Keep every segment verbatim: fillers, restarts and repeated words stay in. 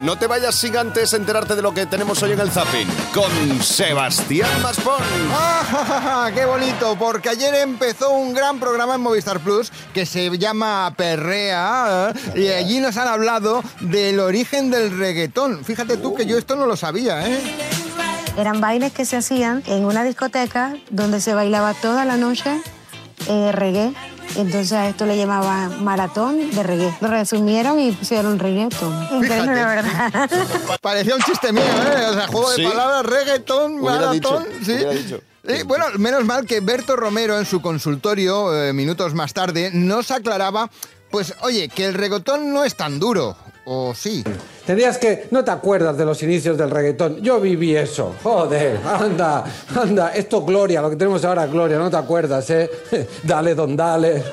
No te vayas sin antes enterarte de lo que tenemos hoy en el Zapping con Sebastián Maspons. ¡Ah, qué bonito! Porque ayer empezó un gran programa en Movistar Plus que se llama Perrea, ¿eh? Y allí nos han hablado del origen del reggaetón. Fíjate tú que yo esto no lo sabía, ¿eh? Eran bailes que se hacían en una discoteca donde se bailaba toda la noche eh, reggae. Entonces a esto le llamaban maratón de reggae. Lo resumieron y pusieron reggaetón. Increíble, la verdad. Parecía un chiste mío, ¿eh? O sea, juego de ¿Sí? palabras, reggaetón, hubiera maratón. Dicho, ¿sí? Hubiera dicho. Eh, bueno, menos mal que Berto Romero en su consultorio, eh, minutos más tarde, nos aclaraba, pues, oye, que el reggaetón no es tan duro. ¿O sí? Tendrías que... No te acuerdas de los inicios del reggaetón. Yo viví eso. Joder, anda, anda. Esto es gloria, lo que tenemos ahora es gloria. No te acuerdas, ¿eh? Dale, don, dale.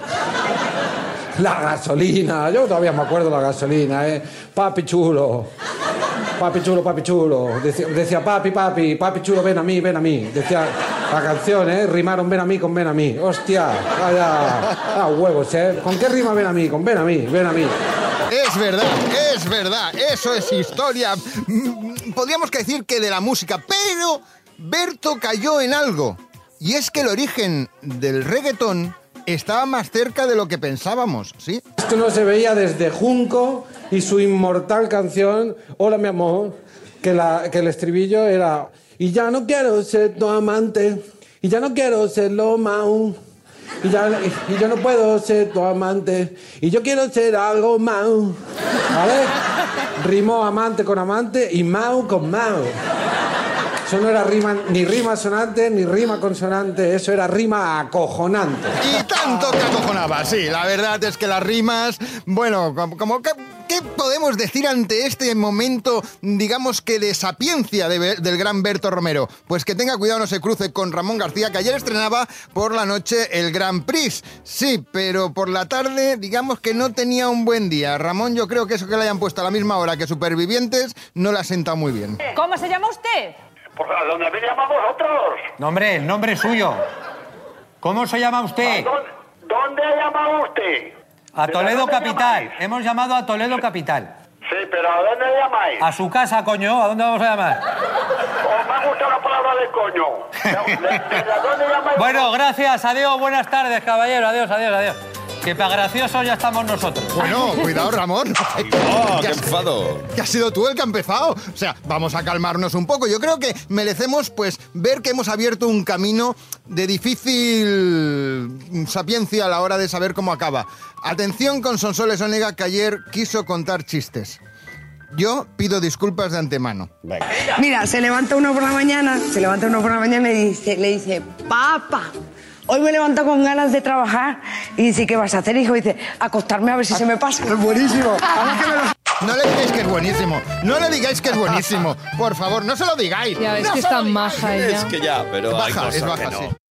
La gasolina. Yo todavía me acuerdo de la gasolina, ¿eh? Papi chulo. Papi chulo, papi chulo. Decía, decía papi, papi, papi chulo, ven a mí, ven a mí. Decía la canción, ¿eh? Rimaron ven a mí con ven a mí. Hostia, vaya. Ah, huevos, ¿eh? ¿Con qué rima ven a mí? Con ven a mí, ven a mí. Es verdad, es verdad, eso es historia. Podríamos decir que de la música, pero Berto cayó en algo. Y es que el origen del reggaetón estaba más cerca de lo que pensábamos, ¿sí? Esto no se veía desde Junco y su inmortal canción, Hola mi amor, que, la, que el estribillo era: y ya no quiero ser tu amante, y ya no quiero serlo más. Y, ya, y, y yo no puedo ser tu amante, y yo quiero ser algo más. ¿Vale? Rimó amante con amante y mau con mau. Eso no era rima, ni rima sonante, ni rima consonante, eso era rima acojonante. Y tanto que acojonaba, sí, la verdad es que las rimas, bueno, como, como que, ¿qué podemos decir ante este momento, digamos que de sapiencia de, del gran Berto Romero? Pues que tenga cuidado, no se cruce con Ramón García, que ayer estrenaba por la noche el Grand Prix. Sí, pero por la tarde, digamos que no tenía un buen día. Ramón, yo creo que eso que le hayan puesto a la misma hora que Supervivientes no le ha sentado muy bien. ¿Cómo se llama usted? Pues a dónde me llaman vosotros. No, hombre, el nombre es suyo. ¿Cómo se llama usted? ¿Dónde, dónde ha llamado usted? A Toledo Capital. Llamáis? Hemos llamado a Toledo Capital. Sí, pero ¿a dónde llamáis? A su casa, coño. ¿A dónde vamos a llamar? Os me ha gustado la palabra de coño. ¿De, de, de, ¿A dónde llamáis? Bueno, gracias. Adiós, buenas tardes, caballero. Adiós, adiós, adiós. Que para graciosos ya estamos nosotros. Bueno, cuidado, Ramón. ¡Oh, qué enfado! Que has sido tú el que ha empezado. O sea, vamos a calmarnos un poco. Yo creo que merecemos, pues, ver que hemos abierto un camino de difícil sapiencia a la hora de saber cómo acaba. Atención con Sonsoles Onega, que ayer quiso contar chistes. Yo pido disculpas de antemano. Venga. Mira, se levanta uno por la mañana, se levanta uno por la mañana y dice, le dice, papá, hoy me levanto con ganas de trabajar. Y dice, ¿qué vas a hacer, hijo? Y dice, acostarme a ver si se me pasa. Es buenísimo. No le digáis que es buenísimo. No le digáis que es buenísimo. Por favor, no se lo digáis. Ya ves no que es tan maja ella. Es que ya, pero hay baja, cosas es baja, que no. sí.